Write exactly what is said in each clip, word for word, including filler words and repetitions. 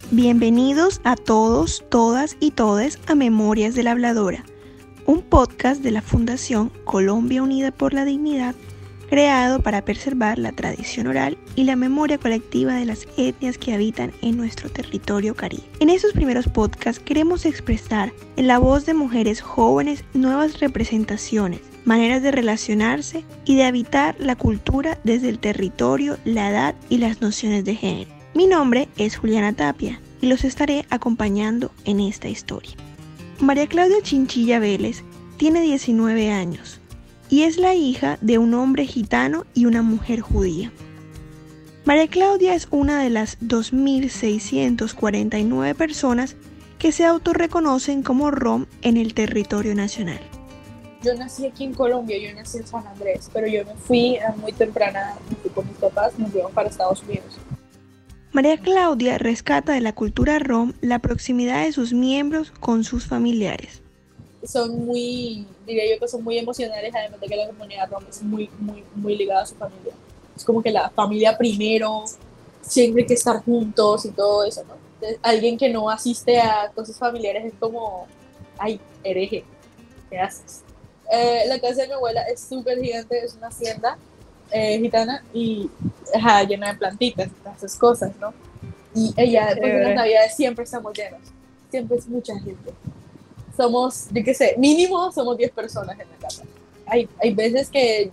Bienvenidos a todos, todas y todes a Memorias de la Habladora, un podcast de la Fundación Colombia Unida por la Dignidad, creado para preservar la tradición oral y la memoria colectiva de las etnias que habitan en nuestro territorio caribe. En estos primeros podcasts queremos expresar en la voz de mujeres jóvenes nuevas representaciones, maneras de relacionarse y de habitar la cultura desde el territorio, la edad y las nociones de género. Mi nombre es Juliana Tapia y los estaré acompañando en esta historia. María Claudia Chinchilla Vélez tiene diecinueve años y es la hija de un hombre gitano y una mujer judía. María Claudia es una de las dos mil seiscientas cuarenta y nueve personas que se autorreconocen como rom en el territorio nacional. Yo nací aquí en Colombia, yo nací en San Andrés, pero yo me fui a muy temprana, me fui con mis papás, nos fuimos para Estados Unidos. María Claudia rescata de la cultura rom la proximidad de sus miembros con sus familiares. Son muy, diría yo que son muy emocionales, además de que la comunidad rom es muy, muy, muy ligada a su familia. Es como que la familia primero, siempre hay que estar juntos y todo eso, ¿no? Entonces, alguien que no asiste a cosas familiares es como, ay, hereje, ¿qué haces? Eh, la casa de mi abuela es súper gigante, es una hacienda eh, gitana y ajá, llena de plantitas y esas cosas, ¿no? Y ella, después de las navidades siempre estamos llenos, siempre es mucha gente. Somos, yo qué sé, mínimo somos diez personas en la casa. Hay, hay veces que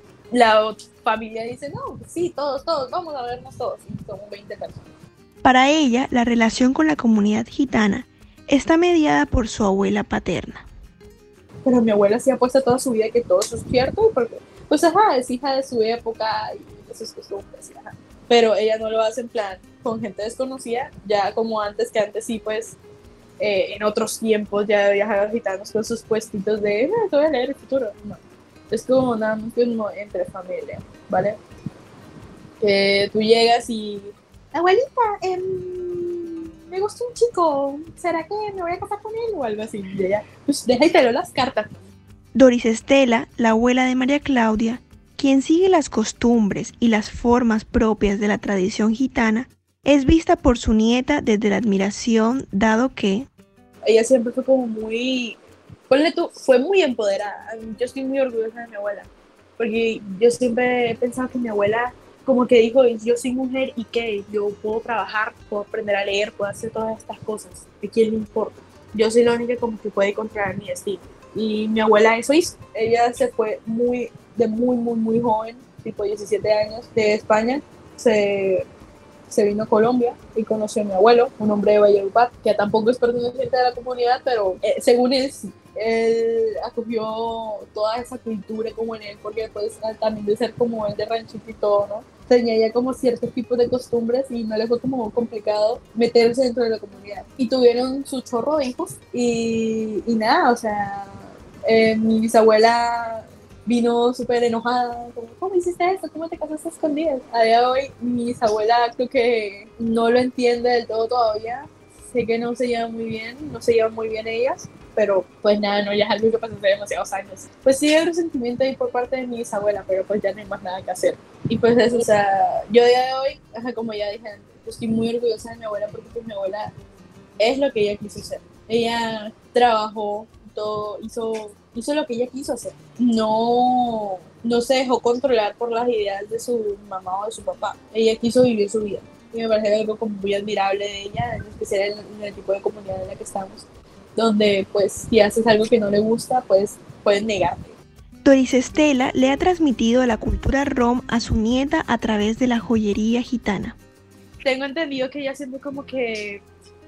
la familia dice, no, sí, todos, todos, vamos a vernos todos, y somos veinte personas. Para ella, la relación con la comunidad gitana está mediada por su abuela paterna. Pero mi abuela sí ha puesto toda su vida que todo eso es cierto, porque, pues, ajá, es hija de su época y de sus costumbres, ajá. Pero ella no lo hace en plan con gente desconocida, ya como antes, que antes sí, pues, Eh, en otros tiempos ya viajaban gitanos con sus puestitos de eh, te voy a leer el futuro. No, es como nada más como entre familia, ¿vale? Que tú llegas y abuelita, eh, me gusta un chico, ¿será que me voy a casar con él? O algo así. Y ella, pues deja y te leo las cartas. Doris Estela, la abuela de María Claudia, quien sigue las costumbres y las formas propias de la tradición gitana, es vista por su nieta desde la admiración, dado que ella siempre fue como muy, ponle tú, fue muy empoderada. Yo estoy muy orgullosa de mi abuela, porque yo siempre he pensado que mi abuela como que dijo, yo soy mujer y qué, yo puedo trabajar, puedo aprender a leer, puedo hacer todas estas cosas, ¿a quién le importa? Yo soy la única como que puede controlar mi destino. Y mi abuela eso hizo. Ella se fue muy, de muy, muy, muy joven, tipo diecisiete años, de España, se... se vino a Colombia y conoció a mi abuelo, un hombre de Valledupar, que tampoco es perteneciente de la comunidad, pero eh, según él, él acogió toda esa cultura como en él, porque pues también de ser como él de ranchito y todo, ¿no? Tenía ya como ciertos tipos de costumbres y no le fue como complicado meterse dentro de la comunidad. Y tuvieron su chorro de hijos y, y nada, o sea, eh, mi bisabuela vino súper enojada, como, ¿cómo hiciste esto? ¿Cómo te casaste a escondidas? A día de hoy, mi bisabuela creo que no lo entiende del todo todavía. Sé que no se llevan muy bien, no se llevan muy bien ellas, pero pues nada, no, ya es algo que pasó hace demasiados años. Pues sí hay resentimiento ahí por parte de mi bisabuela, pero pues ya no hay más nada que hacer. Y pues eso, o sea, yo a día de hoy, como ya dije, yo estoy muy orgullosa de mi abuela porque pues mi abuela es lo que ella quiso ser. Ella trabajó, todo, hizo... hizo lo que ella quiso hacer. No, no se dejó controlar por las ideas de su mamá o de su papá. Ella quiso vivir su vida. Y me parece algo como muy admirable de ella, en especial en, en el tipo de comunidad en la que estamos, donde pues si haces algo que no le gusta, pues pueden negarte. Doris Estela le ha transmitido la cultura rom a su nieta a través de la joyería gitana. Tengo entendido que ella siempre como que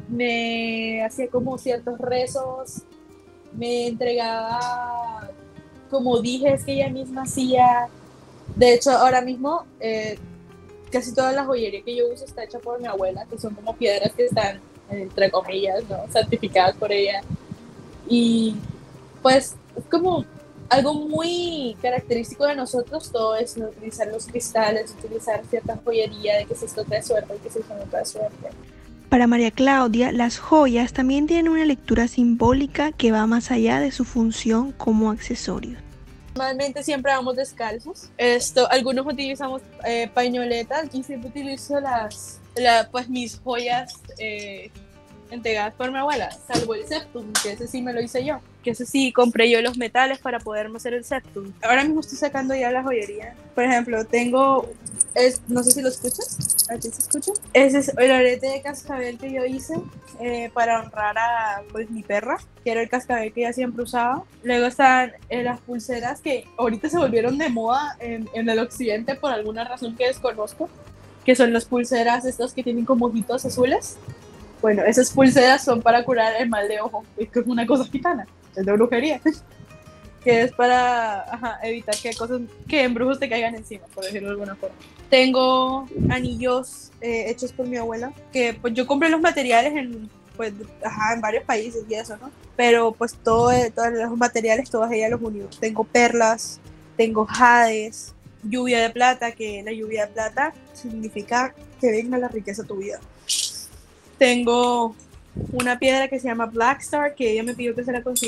me hacía como ciertos rezos, me entregaba como dijes que ella misma hacía. De hecho, ahora mismo eh, casi toda la joyería que yo uso está hecha por mi abuela, que son como piedras que están, entre comillas, ¿no?, santificadas por ella. Y pues es como algo muy característico de nosotros, todo es ¿no? utilizar los cristales, utilizar cierta joyería, de que si esto trae suerte, de que si esto no trae suerte. Para María Claudia, las joyas también tienen una lectura simbólica que va más allá de su función como accesorio. Normalmente siempre vamos descalzos. Esto, algunos utilizamos eh, pañoletas y siempre utilizo las la, pues mis joyas eh, entregadas por mi abuela, salvo el septum, que ese sí me lo hice yo, que ese sí compré yo los metales para poderme hacer el septum. Ahora mismo estoy sacando ya la joyería. Por ejemplo, tengo, es, no sé si lo escuchas, ¿aquí se escucha? Ese es el arete de cascabel que yo hice eh, para honrar a pues mi perra, que era el cascabel que ella siempre usaba. Luego están eh, las pulseras que ahorita se volvieron de moda en, en el occidente por alguna razón que desconozco, que son las pulseras estas que tienen como ojitos azules. Bueno, esas pulseras son para curar el mal de ojo, es que es una cosa gitana, es de brujería, que es para ajá, evitar que cosas, que embrujos te caigan encima, por decirlo de alguna forma. Tengo anillos eh, hechos por mi abuela, que pues yo compré los materiales en, pues, ajá, en varios países y eso, ¿no? Pero pues todo, todos los materiales, todos ella los unió. Tengo perlas, tengo jades, lluvia de plata, que la lluvia de plata significa que venga la riqueza a tu vida. Tengo una piedra que se llama Black Star, que ella me pidió que se la consiguiera.